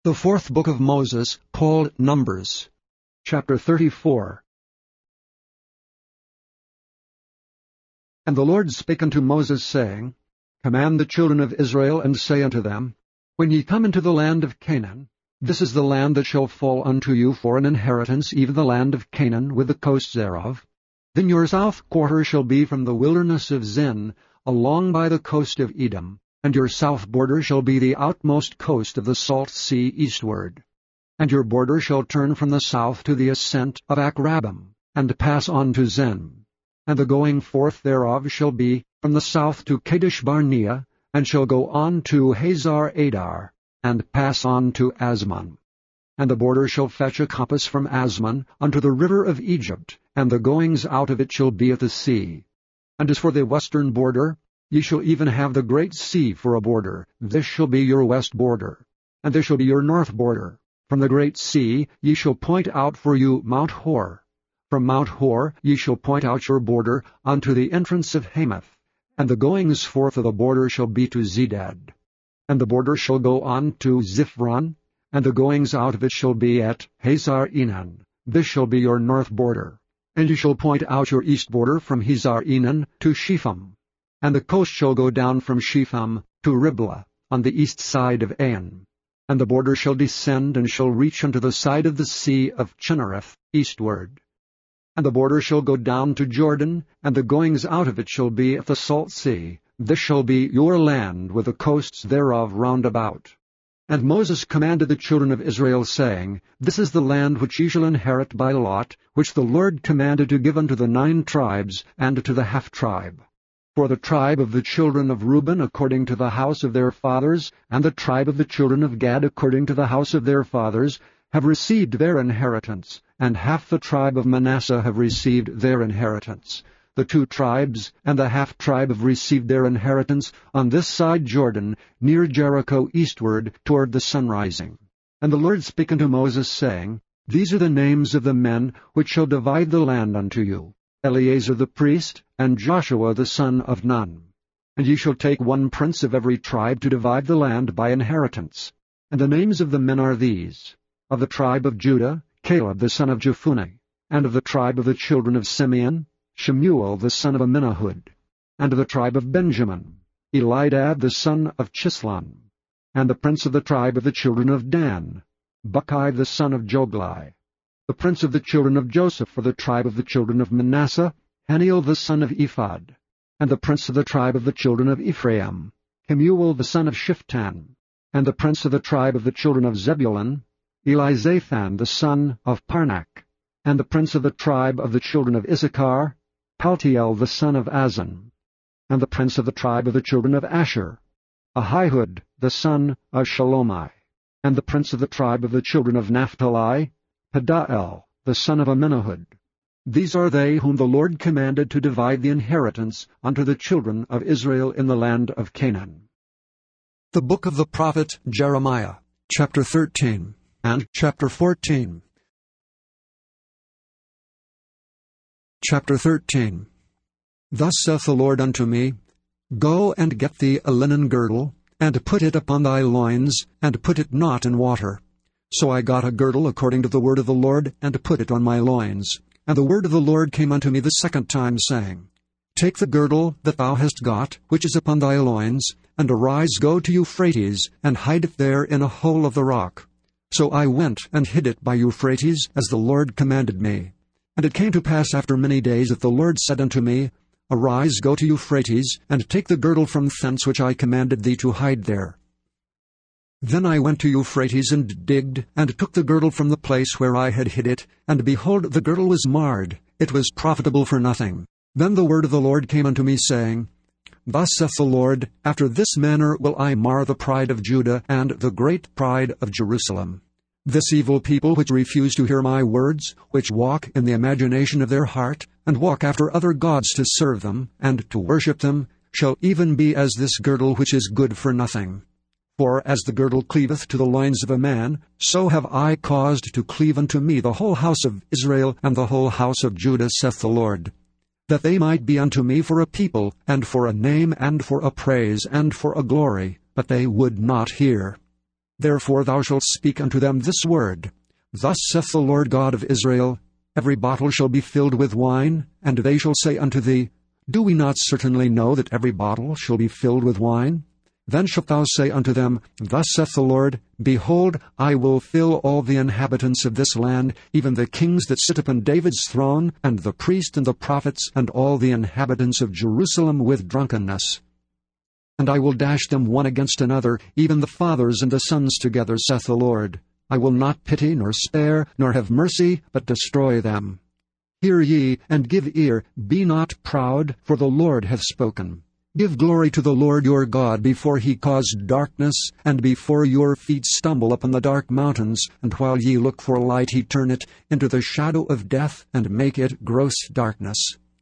The fourth book of Moses, called Numbers. Chapter 34. And the Lord spake unto Moses, saying, Command the children of Israel, and say unto them, When ye come into the land of Canaan, this is the land that shall fall unto you for an inheritance, even the land of Canaan, with the coasts thereof. Then your south quarter shall be from the wilderness of Zin, along by the coast of Edom, and your south border shall be the outmost coast of the salt sea eastward. And your border shall turn from the south to the ascent of Akrabim, and pass on to Zen. And the going forth thereof shall be from the south to Kadesh-barnea, and shall go on to Hazar-adar, and pass on to Asmon. And the border shall fetch a compass from Asmon unto the river of Egypt, and the goings out of it shall be at the sea. And as for the western border, ye shall even have the great sea for a border. This shall be your west border. And this shall be your north border. From the great sea ye shall point out for you Mount Hor. From Mount Hor ye shall point out your border unto the entrance of Hamath. And the goings forth of the border shall be to Zedad. And the border shall go on to Ziphron, and the goings out of it shall be at Hazar-enan. This shall be your north border. And ye shall point out your east border from Hazar-enan to Shepham. And the coast shall go down from Shepham to Riblah, on the east side of Ain. And the border shall descend, and shall reach unto the side of the sea of Chinnereth, eastward. And the border shall go down to Jordan, and the goings out of it shall be at the salt sea. This shall be your land, with the coasts thereof round about. And Moses commanded the children of Israel, saying, This is the land which ye shall inherit by lot, which the Lord commanded to give unto the 9 tribes, and to the half-tribe. For the tribe of the children of Reuben according to the house of their fathers, and the tribe of the children of Gad according to the house of their fathers, have received their inheritance, and half the tribe of Manasseh have received their inheritance. The 2 tribes and the half-tribe have received their inheritance on this side Jordan, near Jericho eastward, toward the sunrising. And the Lord spake unto Moses, saying, These are the names of the men which shall divide the land unto you, Eleazar the priest, and Joshua the son of Nun. And ye shall take 1 prince of every tribe to divide the land by inheritance. And the names of the men are these: of the tribe of Judah, Caleb the son of Jephunneh; and of the tribe of the children of Simeon, Shemuel the son of Amminahud; and of the tribe of Benjamin, Elidad the son of Chislon; and the prince of the tribe of the children of Dan, Bucki the son of Joglai; the prince of the children of Joseph for the tribe of the children of Manasseh, Haniel the son of Ephod; and the prince of the tribe of the children of Ephraim, Kemuel the son of Shiftan; and the prince of the tribe of the children of Zebulun, Elizathan the son of Parnak; and the prince of the tribe of the children of Issachar, Paltiel the son of Azan; and the prince of the tribe of the children of Asher, Ahihud the son of Shalomai; and the prince of the tribe of the children of Naphtali, Pedael the son of Amminahud. These are they whom the Lord commanded to divide the inheritance unto the children of Israel in the land of Canaan. The book of the prophet Jeremiah, chapter 13 and chapter 14. Chapter 13. Thus saith the Lord unto me, Go and get thee a linen girdle, and put it upon thy loins, and put it not in water. So I got a girdle according to the word of the Lord, and put it on my loins. And the word of the Lord came unto me the second time, saying, Take the girdle that thou hast got, which is upon thy loins, and arise, go to Euphrates, and hide it there in a hole of the rock. So I went and hid it by Euphrates, as the Lord commanded me. And it came to pass after many days that the Lord said unto me, Arise, go to Euphrates, and take the girdle from thence which I commanded thee to hide there. Then I went to Euphrates, and digged, and took the girdle from the place where I had hid it, and behold, the girdle was marred, it was profitable for nothing. Then the word of the Lord came unto me, saying, Thus saith the Lord, After this manner will I mar the pride of Judah, and the great pride of Jerusalem. This evil people which refuse to hear my words, which walk in the imagination of their heart, and walk after other gods to serve them, and to worship them, shall even be as this girdle which is good for nothing. For as the girdle cleaveth to the loins of a man, so have I caused to cleave unto me the whole house of Israel and the whole house of Judah, saith the Lord, that they might be unto me for a people, and for a name, and for a praise, and for a glory, but they would not hear. Therefore thou shalt speak unto them this word, Thus saith the Lord God of Israel, Every bottle shall be filled with wine, and they shall say unto thee, Do we not certainly know that every bottle shall be filled with wine? Then shalt thou say unto them, Thus saith the Lord, Behold, I will fill all the inhabitants of this land, even the kings that sit upon David's throne, and the priests and the prophets, and all the inhabitants of Jerusalem with drunkenness. And I will dash them one against another, even the fathers and the sons together, saith the Lord. I will not pity, nor spare, nor have mercy, but destroy them. Hear ye, and give ear, be not proud, for the Lord hath spoken. Give glory to the Lord your God before he cause darkness, and before your feet stumble upon the dark mountains, and while ye look for light he turn it into the shadow of death, and make it gross darkness.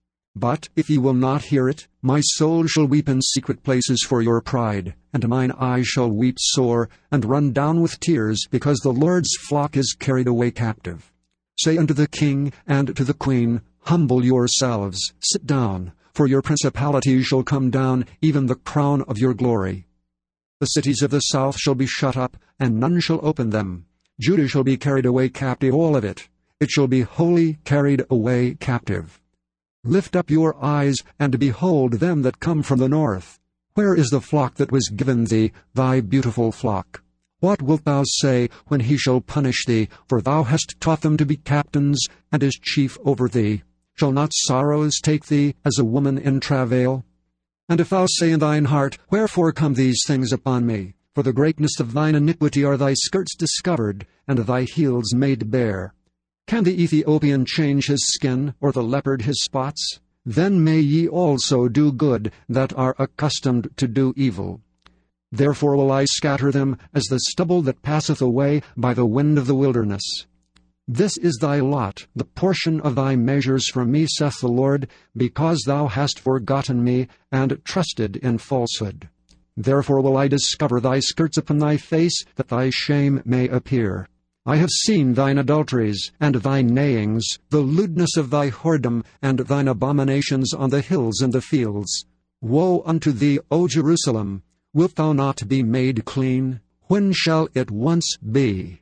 But if ye will not hear it, my soul shall weep in secret places for your pride, and mine eyes shall weep sore, and run down with tears, because the Lord's flock is carried away captive. Say unto the king and to the queen, Humble yourselves, sit down, for your principalities shall come down, even the crown of your glory. The cities of the south shall be shut up, and none shall open them. Judah shall be carried away captive, all of it. It shall be wholly carried away captive. Lift up your eyes, and behold them that come from the north. Where is the flock that was given thee, thy beautiful flock? What wilt thou say when he shall punish thee? For thou hast taught them to be captains, and as chief over thee. Shall not sorrows take thee as a woman in travail? And if thou say in thine heart, Wherefore come these things upon me? For the greatness of thine iniquity are thy skirts discovered, and thy heels made bare. Can the Ethiopian change his skin, or the leopard his spots? Then may ye also do good, that are accustomed to do evil. Therefore will I scatter them as the stubble that passeth away by the wind of the wilderness. This is thy lot, the portion of thy measures from me, saith the Lord, because thou hast forgotten me, and trusted in falsehood. Therefore will I discover thy skirts upon thy face, that thy shame may appear. I have seen thine adulteries, and thy neighings, the lewdness of thy whoredom, and thine abominations on the hills and the fields. Woe unto thee, O Jerusalem! Wilt thou not be made clean? When shall it once be?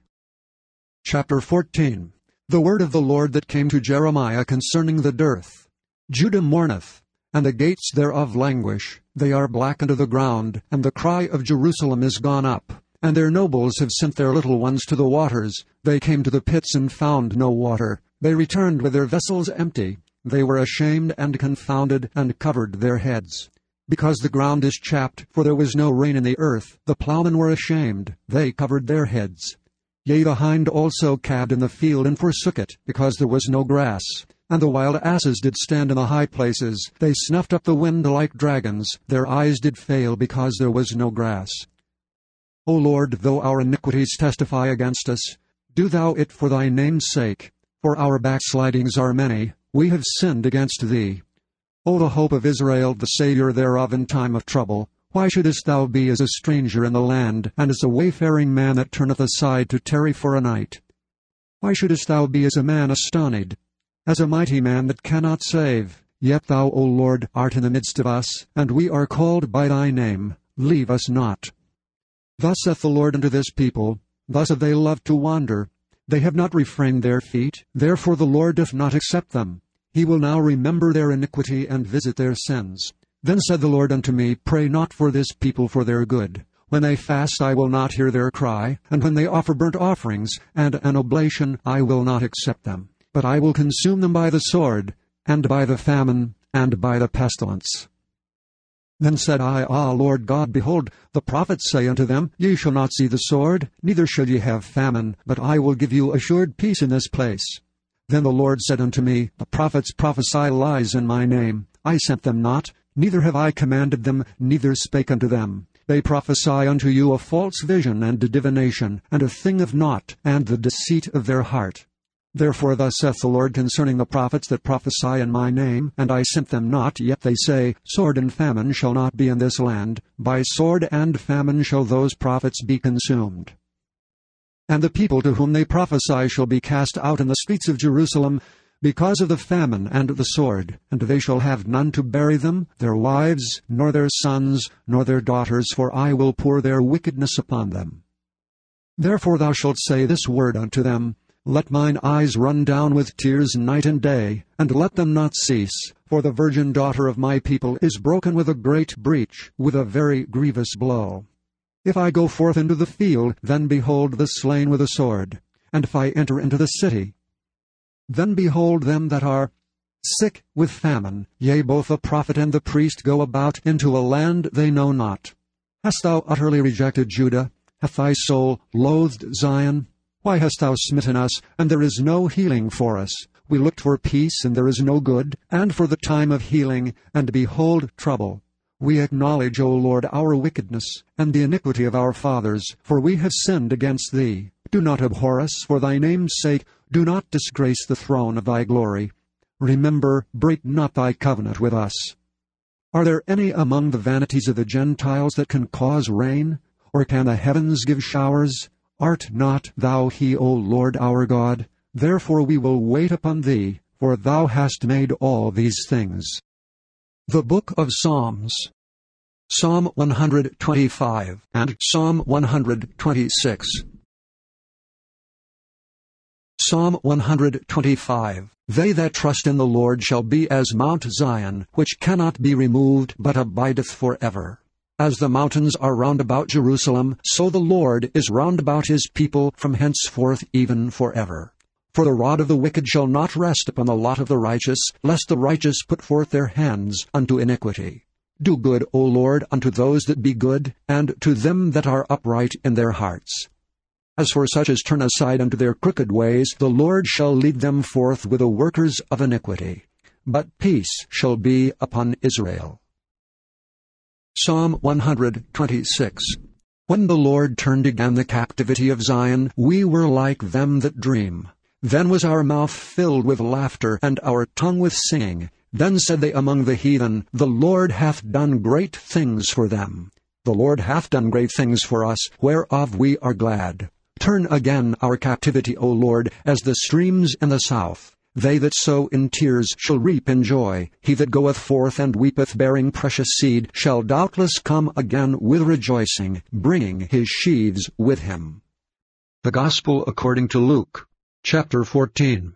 Chapter 14. The word of the Lord that came to Jeremiah concerning the dearth. Judah mourneth, and the gates thereof languish. They are black unto the ground, and the cry of Jerusalem is gone up. And their nobles have sent their little ones to the waters. They came to the pits and found no water. They returned with their vessels empty. They were ashamed and confounded, and covered their heads. Because the ground is chapped, for there was no rain in the earth, the plowmen were ashamed. They covered their heads. Yea, the hind also calved in the field, and forsook it, because there was no grass. And the wild asses did stand in the high places. They snuffed up the wind like dragons. Their eyes did fail, because there was no grass. O Lord, though our iniquities testify against us, do thou it for thy name's sake. For our backslidings are many. We have sinned against thee. O the hope of Israel, the Saviour thereof in time of trouble, why shouldest thou be as a stranger in the land, and as a wayfaring man that turneth aside to tarry for a night? Why shouldest thou be as a man astonied, as a mighty man that cannot save? Yet thou, O Lord, art in the midst of us, and we are called by thy name. Leave us not. Thus saith the Lord unto this people, Thus have they loved to wander. They have not refrained their feet, therefore the Lord doth not accept them. He will now remember their iniquity and visit their sins. Then said the Lord unto me, Pray not for this people for their good. When they fast, I will not hear their cry, and when they offer burnt offerings and an oblation, I will not accept them. But I will consume them by the sword, and by the famine, and by the pestilence. Then said I, Ah, Lord God, behold, the prophets say unto them, Ye shall not see the sword, neither shall ye have famine, but I will give you assured peace in this place. Then the Lord said unto me, The prophets prophesy lies in my name. I sent them not, neither have I commanded them, neither spake unto them. They prophesy unto you a false vision and a divination, and a thing of naught, and the deceit of their heart. Therefore thus saith the Lord concerning the prophets that prophesy in my name, and I sent them not, yet they say, Sword and famine shall not be in this land. By sword and famine shall those prophets be consumed. And the people to whom they prophesy shall be cast out in the streets of Jerusalem, because of the famine and the sword, and they shall have none to bury them, their wives, nor their sons, nor their daughters, for I will pour their wickedness upon them. Therefore thou shalt say this word unto them, Let mine eyes run down with tears night and day, and let them not cease. For the virgin daughter of my people is broken with a great breach, with a very grievous blow. If I go forth into the field, then behold the slain with a sword. And if I enter into the city, then behold them that are sick with famine. Yea, both the prophet and the priest go about into a land they know not. Hast thou utterly rejected Judah? Hath thy soul loathed Zion? Why hast thou smitten us, and there is no healing for us? We looked for peace, and there is no good, and for the time of healing, and behold trouble. We acknowledge, O Lord, our wickedness, and the iniquity of our fathers, for we have sinned against thee. Do not abhor us for thy name's sake. Do not disgrace the throne of thy glory. Remember, break not thy covenant with us. Are there any among the vanities of the Gentiles that can cause rain? Or can the heavens give showers? Art not thou he, O Lord our God? Therefore we will wait upon thee, for thou hast made all these things. The Book of Psalms. Psalm 125 and Psalm 126. Psalm 125. They that trust in the Lord shall be as Mount Zion, which cannot be removed, but abideth for ever. As the mountains are round about Jerusalem, so the Lord is round about his people from henceforth even forever. For the rod of the wicked shall not rest upon the lot of the righteous, lest the righteous put forth their hands unto iniquity. Do good, O Lord, unto those that be good, and to them that are upright in their hearts. As for such as turn aside unto their crooked ways, the Lord shall lead them forth with the workers of iniquity. But peace shall be upon Israel. Psalm 126. When the Lord turned again the captivity of Zion, we were like them that dream. Then was our mouth filled with laughter, and our tongue with singing. Then said they among the heathen, The Lord hath done great things for them. The Lord hath done great things for us, whereof we are glad. Turn again our captivity, O Lord, as the streams in the south. They that sow in tears shall reap in joy. He that goeth forth and weepeth, bearing precious seed, shall doubtless come again with rejoicing, bringing his sheaves with him. The Gospel according to Luke, chapter 14.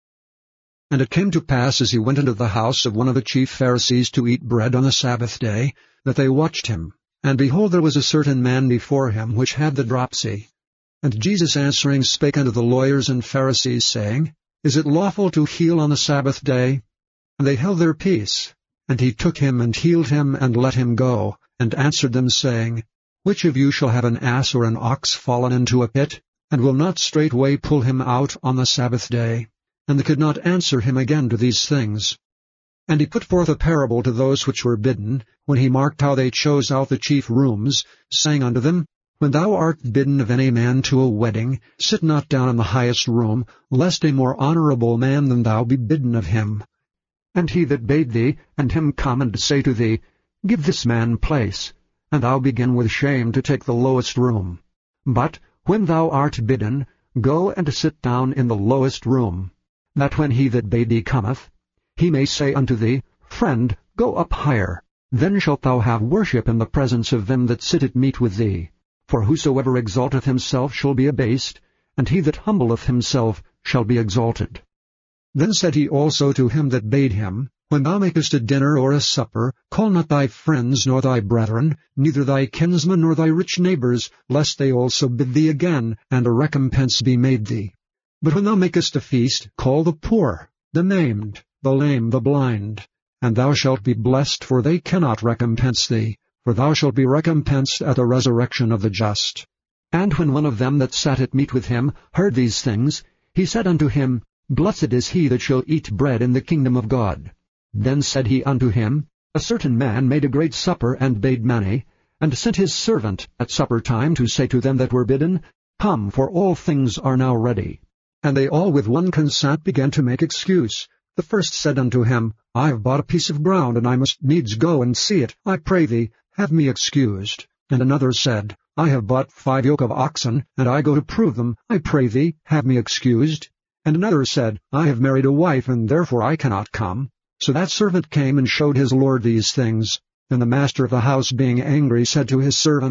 And it came to pass, as he went into the house of one of the chief Pharisees to eat bread on the Sabbath day, that they watched him. And behold, there was a certain man before him which had the dropsy. And Jesus answering spake unto the lawyers and Pharisees, saying, Is it lawful to heal on the Sabbath day? And they held their peace. And he took him and healed him and let him go, and answered them, saying, Which of you shall have an ass or an ox fallen into a pit, and will not straightway pull him out on the Sabbath day? And they could not answer him again to these things. And he put forth a parable to those which were bidden, when he marked how they chose out the chief rooms, saying unto them, When thou art bidden of any man to a wedding, sit not down in the highest room, lest a more honorable man than thou be bidden of him. And he that bade thee, and him come and say to thee, Give this man place, and thou begin with shame to take the lowest room. But when thou art bidden, go and sit down in the lowest room, that when he that bade thee cometh, he may say unto thee, Friend, go up higher. Then shalt thou have worship in the presence of them that sit at meat with thee. For whosoever exalteth himself shall be abased, and he that humbleth himself shall be exalted. Then said he also to him that bade him, When thou makest a dinner or a supper, call not thy friends nor thy brethren, neither thy kinsmen nor thy rich neighbors, lest they also bid thee again, and a recompense be made thee. But when thou makest a feast, call the poor, the maimed, the lame, the blind. And thou shalt be blessed, for they cannot recompense thee, for thou shalt be recompensed at the resurrection of the just. And when one of them that sat at meat with him heard these things, he said unto him, Blessed is he that shall eat bread in the kingdom of God. Then said he unto him, A certain man made a great supper, and bade many, and sent his servant at supper time to say to them that were bidden, Come, for all things are now ready. And they all with one consent began to make excuse. The first said unto him, I have bought a piece of ground, and I must needs go and see it. I pray thee, have me excused. And another said, I have bought 5 yoke of oxen, and I go to prove them. I pray thee, have me excused. And another said, I have married a wife, and therefore I cannot come. So that servant came and showed his lord these things. And the master of the house, being angry, said to his servant,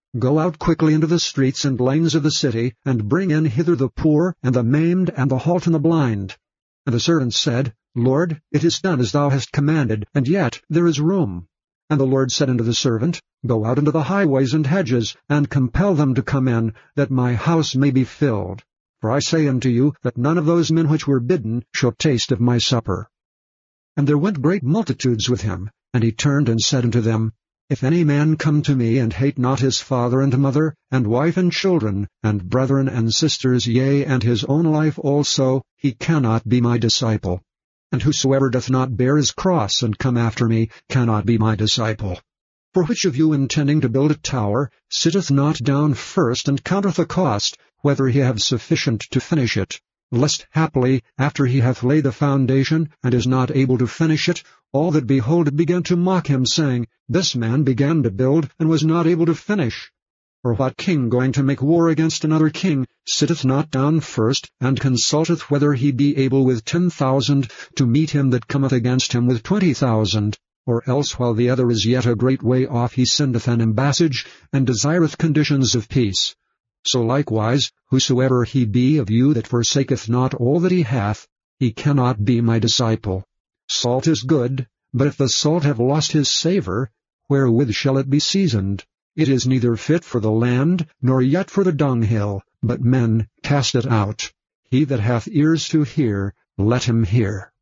Go out quickly into the streets and lanes of the city, and bring in hither the poor, and the maimed, and the halt, and the blind. And the servant said, Lord, it is done as thou hast commanded, and yet there is room. And the Lord said unto the servant, Go out into the highways and hedges, and compel them to come in, that my house may be filled. For I say unto you, that none of those men which were bidden shall taste of my supper. And there went great multitudes with him, and he turned and said unto them, If any man come to me, and hate not his father and mother, and wife and children, and brethren and sisters, yea, and his own life also, he cannot be my disciple. And whosoever doth not bear his cross, and come after me, cannot be my disciple. For which of you intending to build a tower, sitteth not down first, and counteth the cost, whether he have sufficient to finish it? Lest haply, after he hath laid the foundation, and is not able to finish it, all that behold it begin to mock him, saying, This man began to build, and was not able to finish. Or what king going to make war against another king sitteth not down first, and consulteth whether he be able with 10,000 to meet him that cometh against him with 20,000? Or else while the other is yet a great way off he sendeth an embassage, and desireth conditions of peace. So likewise, whosoever he be of you that forsaketh not all that he hath, he cannot be my disciple. Salt is good, but if the salt have lost his savour, wherewith shall it be seasoned? It is neither fit for the land, nor yet for the dunghill, but men cast it out. He that hath ears to hear, let him hear.